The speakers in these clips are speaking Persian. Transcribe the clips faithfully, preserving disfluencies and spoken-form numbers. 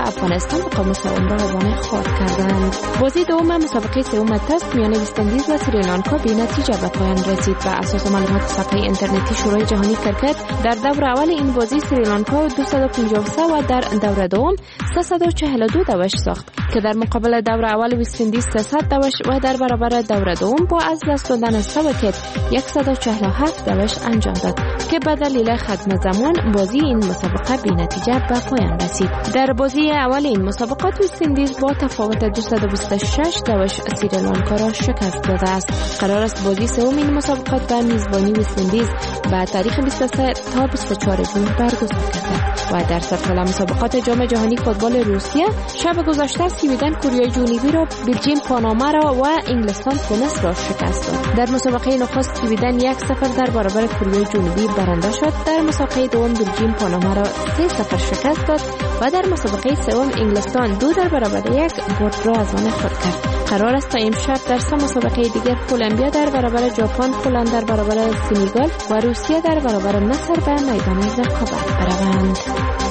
افغانستان مقام سوم را وانه خواهد کردند. بازی دوم مسابقه سوم تست میان وست اندیز و سریلانکا به نتیجه به پایان رسید. بر اساس معلومات صفحه اینترنتی شورای جهانی کرکت در دور اول این بازی سریلانکا دویست و پنجاه و سه و در دور دوم سیصد و چهل و دو دوش ساخت که در مقابل دور اول وست اندیز سیصد دوش و در برابر دور دوم با از دست دادن سه ویکت صد و چهل و هفت دوش انجام داد که به دلیل ختم زمان بازی این مسابقه بی نتیجه به پایان رسید. در بازی اول این مسابقات وست اندیز با تفاوت دویست و بیست و شش دوش سریلانکا را شکست داده است. قرار است بازی سوم این مسابقات به میزبانی وست اندیز به تاریخ بیست و سه تا بیست و چهار جون برگزار گردد. و در سلسله مسابقات جام جهانی فوتبال روسیه شب گذشته سویدن کره جنوبی را، بلژیم پاناما را و انگلستان تونس را شکست داد. در مسابقه نخست سویدن یک صفر در برابر کره جنوبی برنده شد. در مسابقه دوم بلژیم پاناما را سه صفر شکست داد و در مسابقه سوم انگلستان دو در برابر یک برد را از آن خود کرد. قرار است تا امشب در سه مسابقه دیگر کلمبیا در برابر ژاپن، پولند در برابر سنگال و روسیه در برابر مصر به میدان رقابت بروند.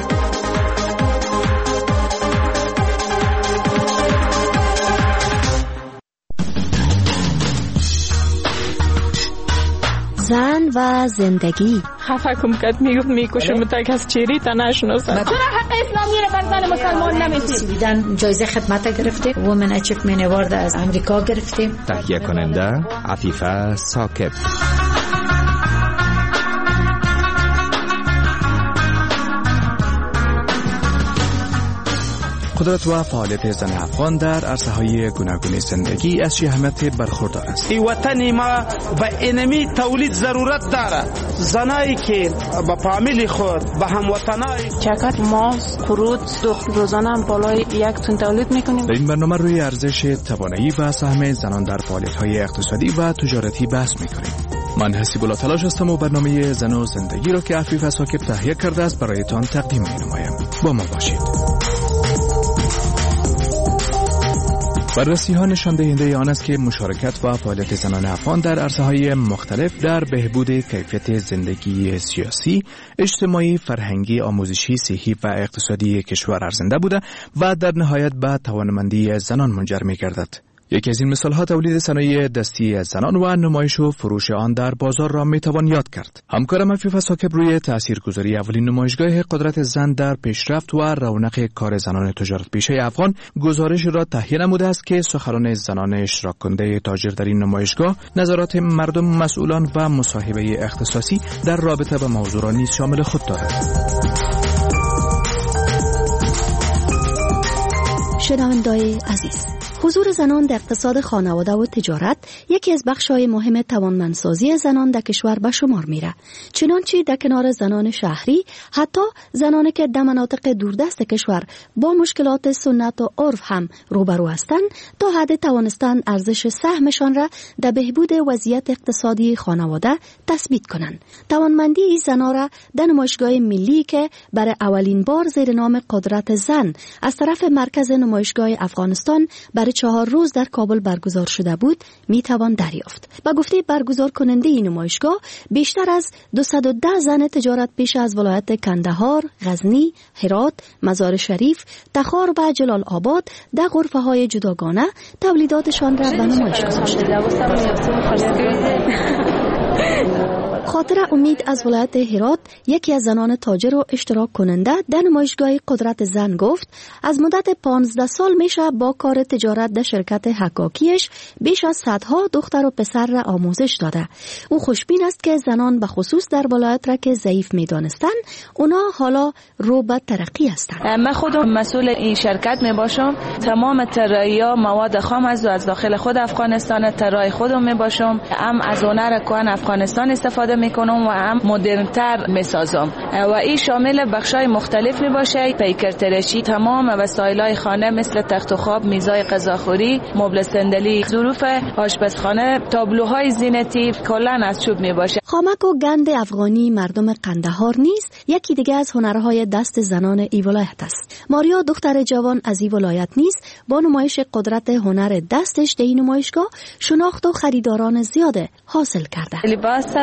زن و زندگی. خفه کم کد میگفت میکشم تک از چیری تا نشناسم. چرا حق اسلامی رو بر زن مسلمان نمیدید؟ سویدن جایزه خدمت گرفته، وومن اچیومنت اوارد از امریکا گرفتیم. تهیه کننده عفیفه ثاقب. قدرت و فعالیت زن افغان در عرصه‌های گوناگون زندگی از اهمیت برخوردار است. این وطن ما به اینمی تولید ضرورت داره. زنایی که با فامیل خود به هموطنای چکت ماست، قرود، دخت روزانه هم بالای یک تن تولید میکنیم. در این برنامه روی ارزش توانایی و سهم زنان در فعالیت‌های اقتصادی و تجارتی بحث میکنیم. من حسیب الله تلاش هستم و برنامه زن و زندگی را که عفیف ثاقب تهیه کرده است برایتان تقدیم می‌نمایم. با ما باشید. بررسی ها نشان دهنده آن است که مشارکت و فعالیت زنان افغان در عرصه‌های مختلف در بهبود کیفیت زندگی سیاسی، اجتماعی، فرهنگی، آموزشی، صحی و اقتصادی کشور ارزنده بوده و در نهایت به توانمندی زنان منجر می‌گردد. یکی از این مثال‌ها تولید صنایع دستی زنان و نمایش و فروش آن در بازار را میتوان یاد کرد. همکارم عفیف ثاقب روی تاثیرگذاری اولین نمایشگاه قدرت زن در پیشرفت و رونق کار زنان تجارت پیشه افغان گزارش را تهیه نموده است که سخنان زنان اشتراک کننده تاجر در این نمایشگاه، نظرات مردم، مسئولان و مصاحبه اختصاصی در رابطه با موضوع را نیز شامل خود دارد. شنونده‌های عزیز، حضور زنان در اقتصاد خانواده و تجارت یکی از بخش‌های مهم توانمندسازی زنان در کشور به شمار میره. چنانچه در کنار زنان شهری، حتی زنانی که در مناطق دوردست کشور با مشکلات سنت و عرف هم روبرو هستند، تا حد توانستند ارزش سهمشان را در بهبود وضعیت اقتصادی خانواده تثبیت کنند. توانمندی این زنان را در نمایشگاه ملی که برای اولین بار زیر نام قدرت زن از طرف مرکز نمایشگاه افغانستان برای چهار روز در کابل برگزار شده بود میتوان دریافت. با گفته برگزار کننده این نمایشگاه، بیشتر از دویست و ده زن تجارت پیش از ولایت کندهار، غزنی، هرات، مزار شریف، تخار و جلال آباد در غرفه های جداگانه تولیداتشان را به نمایش گذاشتند. خاطر امید از ولایت هرات، یکی از زنان تاجر و اشتراک کننده در نمایشگاه قدرت زن گفت از مدت پانزده سال میشه با کار تجارت در شرکت حکاکیش بیش از صدها دختر و پسر را آموزش داده. او خوشبین است که زنان به خصوص در ولایت را که ضعیف میدانستند، اونا حالا رو به ترقی هستند. من خودم مسئول این شرکت می باشم. تمام طراحی‌ها مواد خام از از داخل خود افغانستان طراح خودم می باشم. هم از هنر کهن افغانستان استفاده میکنم و هم مدرن‌تر میسازم و این شامل بخشای مختلف می باشه. پیکر تراشی، تمام وسایل‌های خانه مثل تخت و خواب، میزای غذاخوری، مبل صندلی، ظروف آشپزخانه، تابلوهای زینتی کلاً از چوب می باشه. خامک و گند افغانی مردم قندهار نیست یکی دیگه از هنرهای دست زنان ای ولایت است. ماریا دختر جوان از ای ولایت نیست با نمایش قدرت هنر دستش در این نمایشگاه شناخت و خریداران زیاده حاصل کرده. لباس است و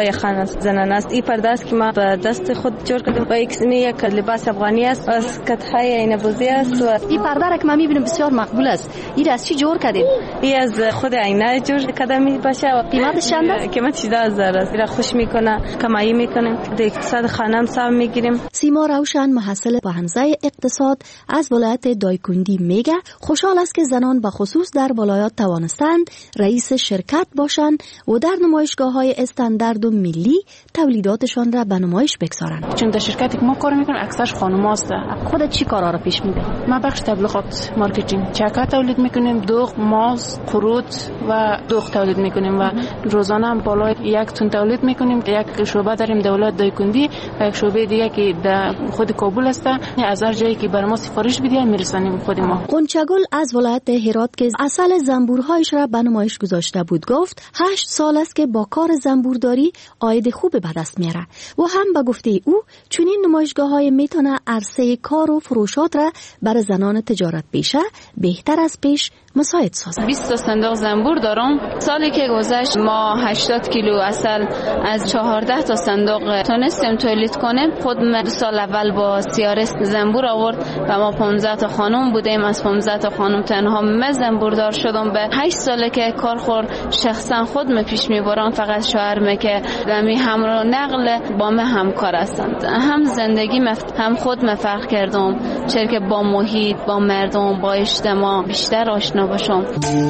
پرده خانه زنانه است. این پرده است که ما به دست خود جور کردیم و یک یک لباس افغانی است از کتهای اینبوزی است. و این پرده را که ما میبینیم بسیار مقبول است. این از چی جور کردیم؟ این از خود عینه جور کرده می باشه و قیمتش چند است؟ قیمتش ده هزار است. را خوش میکنه، کمایی میکنیم، در اقتصاد خانه هم سهم میگیریم. سیما روشن محصل با حوزه اقتصاد از ولایت دایکندی میگه خوشحال است که زنان به خصوص در ولایات توانستند رئیس شرکت باشند و در نمایشگاه‌های استاندارد و ملی تولیداتشان را به نمایش بگذارند. چون در شرکتی که ما کار میکنیم اکثرش خانم‌هاست. خودت چی کارا را پیش میبری؟ ما بخش تبلیغات مارکتینگ چکه تولید میکنیم، دوغ، ماست، قروت و دوغ تولید میکنیم و روزانه هم بالای یک تن تولید میکنیم. یک شعبه داریم دولت دایکندی و یک شعبه دیگه که در خود کابل است. از هر جایی که بر ما سفارش بدیم میرسانیم خود ما. قنچگل از ولایت هرات که اصل زنبورهایش را به نمایش گذاشته بود گفت هشت سال است که با کار زنبورداری عاید خوب به دست میاره و هم به گفته او چنین نمایشگاه‌های میتونه عرصه کار و فروشات را برای زنان تجارت پیشه بهتر از پیش مساعد سازد. بیست تا صندوق زنبور دارم. سالی که گذشت ما هشتاد کیلو عسل از چهارده تا صندوق تونستیم تولید کنیم. خود من سال اول با سیارس زنبور آورد و ما پانزده تا خانم بودیم. از پانزده تا خانم تنها من زنبوردار شدم. به هشت ساله که کارخور شخصا خود می پیش میبرم. فقط شوهرم که دمی همراه نقل با من همکار هستند. هم زندگی مف... هم خود من فرق کردم. چرا که با محیط، با مردم، با اجتماع بیشتر آشنا باشم.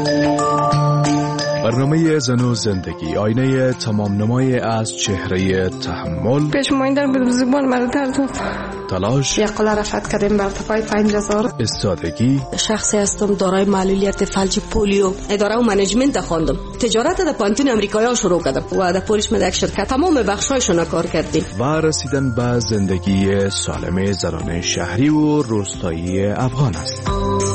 برنامه زن و زندگی آینه تمام نمای از چهره تحمل، پیشماین در بدوزگان مرد دردم، تلاش، یک قلعه رفت کردیم بر ارتفاع پنج هزار، استادگی. شخصی هستم دارای معلولیت فلج پولیو. اداره و منیجمنت خواندم. تجارت در پانتون امریکایی شروع کردم و در پولیش من یک شرکت تمام بخشایشون کار کردیم. و رسیدن به زندگی سالم زنان شهری و روستایی افغان است.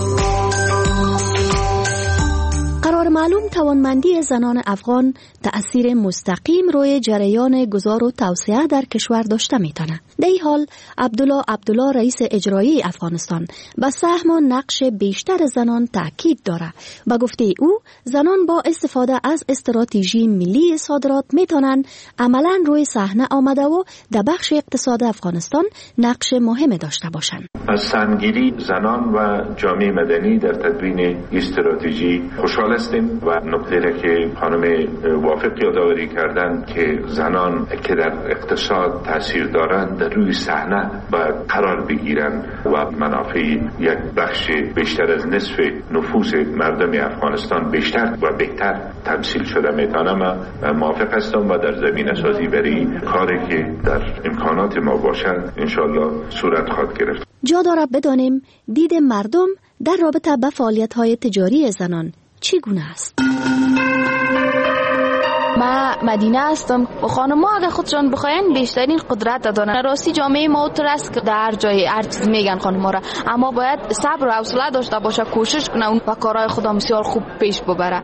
قرار معلوم توانمندی زنان افغان تأثیر مستقیم روی جریان گذار و توسعه در کشور داشته میتونه. در این حال عبدالله عبدالله رئیس اجرایی افغانستان به سهم و نقش بیشتر زنان تاکید داره. با گفته او زنان با استفاده از استراتژی ملی صادرات میتونن عملاً روی صحنه آمده و در بخش اقتصاد افغانستان نقش مهم داشته باشن. از سهمگیری زنان و جامعه مدنی در تدوین استراتژی خوشحال هستیم و نکته را که خانم وافق یادآوری کردند که زنان که در اقتصاد تاثیر دارند در روی صحنه باید قرار بگیرند و منافع یک بخش بیشتر از نصف نفوذ مردم افغانستان بیشتر و بهتر تمثیل شده میتونم. موافق هستم و در زمینه سازی برای کاری که در امکانات ما باشد انشالله صورت خواهد گرفت. جا دارد بدانیم دید مردم در رابطه با فعالیت‌های تجاری زنان چگونه است؟ ما مدینه هستم و خانم‌ها اگه خودشان بخواین بیشترین قدرت دارن. راستی جامعه ما اونطور است که در جای هر چیز میگن خانم‌ها را، اما باید صبر و حوصله داشته باشه، کوشش کنه اون و کارهای خود بسیار خوب پیش ببره.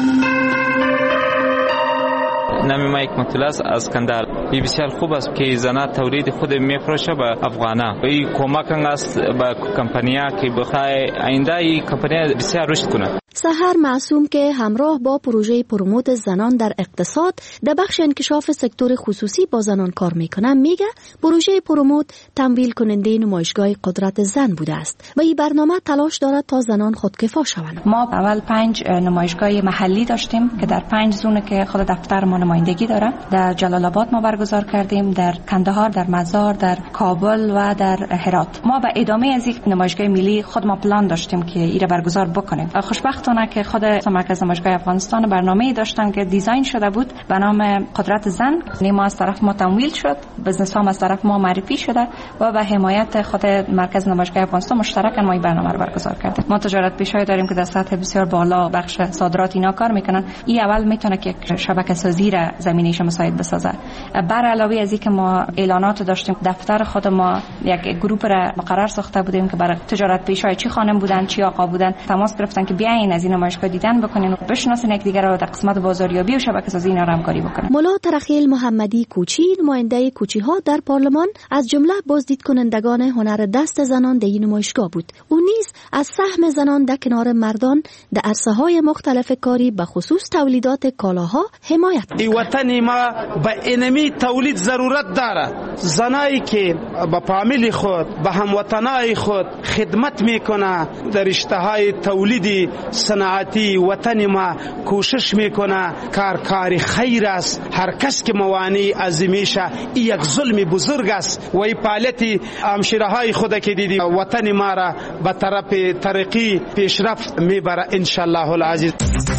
نام ما یک مطلع است از کندر. این بسیار خوب است که زنان تولید خود میفروشه به افغان‌ها. این کمک است به کمپانی‌ها که بخوای آینده این کمپانی بسیار رشد کنه. سحر معصوم که همراه با پروژه پروموت زنان در اقتصاد در بخش انکشاف سکتور خصوصی با زنان کار میکنه میگه پروژه پروموت تمویل کننده نمایشگاه قدرت زن بوده است و این برنامه تلاش دارد تا زنان خودکفا شوند. ما اول پنج نمایشگاه محلی داشتیم که در پنج زون که خود دفتر ما نمایندگی داره. در جلال آباد ما برگزار کردیم، در کندهار، در مزار، در کابل و در هرات. ما به ادامه از این نمایشگاه ملی خود ما پلان داشتیم که ایره برگزار بکنیم. خوشبختانه که خود مرکز نمایشگاه افغانستان برنامه‌ای داشتن که دیزاین شده بود به نام قدرت زن. ما از طرف ما تمویل شد، بزنس ها از طرف ما معرفی شده و به حمایت خود مرکز نمایشگاه افغانستان مشترکاً ما این برنامه رو برگزار کردیم. ما تجارت پیشایی داریم که در سطح بسیار بالا بخش صادرات اینا کار میکنن. این اول میتونه که شبکه سازی را زمینه‌اش مساعد بسازه. بر علاوه از اینکه ما اعلانات داشتیم، دفتر خود ما یک گروه را مقرر ساخته بودیم که برای تجارت پیشایی چی خانم بودن چی آقا بودن تماس گرفتن که بیاین از این نمایشگاه دیدن بکنین و بشناسین یکدیگر رو در قسمت بازاریابی و شبکه‌سازی اینا همکاری بکنن. مولا ترخیل محمدی کوچی، نماینده کوچی‌ها در پارلمان، از جمله بازدید کنندگان هنر دست زنان در این نمایشگاه بود. او نیز از سهم زنان در کنار مردان در عرصه‌های مختلف کاری به خصوص تولیدات کالاها حمایت کرد. این وطن ما به اینمی تولید ضرورت داره. زنایی که با فامیل خود، به هموطنای خود خدمت میکنه در رشته‌های تولید صنعتی وطن ما کوشش میکنه، کار کاری خیر است. هر کس که موانع عظیمیشه این یک ظلم بزرگ است و این پالتی همشیرهای خود که دیدی وطن ما را به طرف ترقی پیشرفت میبره ان شاء الله العزیز.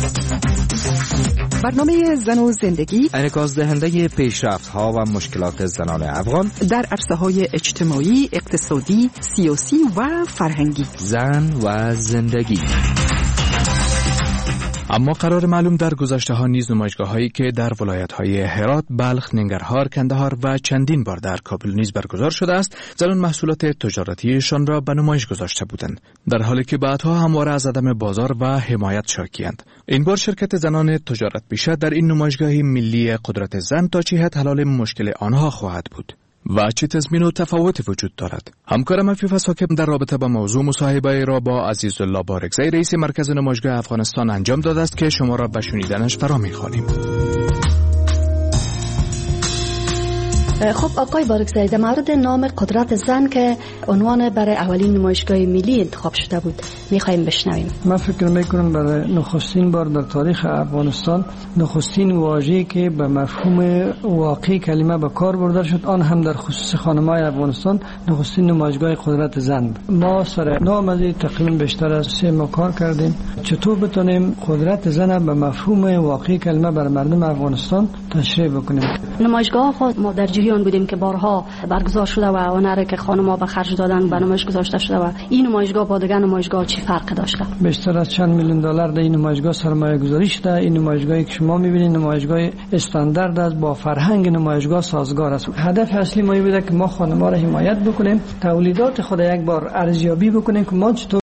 برنامه زن و زندگی انعکاس دهنده پیشرفت‌ها و مشکلات زنان افغان در عرصه‌های اجتماعی، اقتصادی، سیاسی و فرهنگی. زن و زندگی. اما قرار معلوم در گذشته ها نیز نمایشگاه هایی که در ولایت های هرات، بلخ، ننگرهار، کندهار و چندین بار در کابل نیز برگزار شده است، زنان محصولات تجارتیشان را به نمایش گذاشته بودند، در حالی که بعدها همواره از عدم بازار و حمایت شاکی‌اند. این بار شرکت زنان تجارت پیشه در این نمایشگاه ملی قدرت زن تا چه حد حل مشکل آنها خواهد بود و چه تضمین و تفاوتی وجود دارد. همکارم عفیف ساکب در رابطه با موضوع مصاحبه را با عزیزالله بارکزی، رئیس مرکز نمایشگاه افغانستان انجام داده است که شما را به شنیدنش فرا می‌خوانیم. خب آقای بارکزی، در مورد نام قدرت زن که عنوان برای اولین نمایشگاه ملی انتخاب شده بود می‌خوایم بشنویم. من فکر می‌کنم برای نخستین بار در تاریخ افغانستان نخستین واژه‌ای که به مفهوم واقعی کلمه به کار برده شد، آن هم در خصوص خانم‌های افغانستان، نخستین نمایشگاه قدرت زن بود. ما سر نام از تقریبا بیشتر از سه ماه کار کردیم چطور بتونیم قدرت زن به مفهوم واقعی کلمه بر مردم افغانستان تشریح بکنیم. نمایشگاه خود ما در جریان بودیم که بارها برگزار شده و هنری که خانم‌ها به خرج دادن به نمایش گذاشته شده و این نمایشگاه با دیگر نمایشگاه چی فرق داشته؟ بیشتر از چند میلیون دلار در این نمایشگاه سرمایه گذاری شده. این نمایشگاهی که شما می‌بینید نمایشگاه استاندارد است، با فرهنگ نمایشگاه سازگار است. هدف اصلی ما این بوده که ما خانم‌ها را حمایت بکنیم، تولیدات خود یک بار ارزیابی بکنیم که ما چطور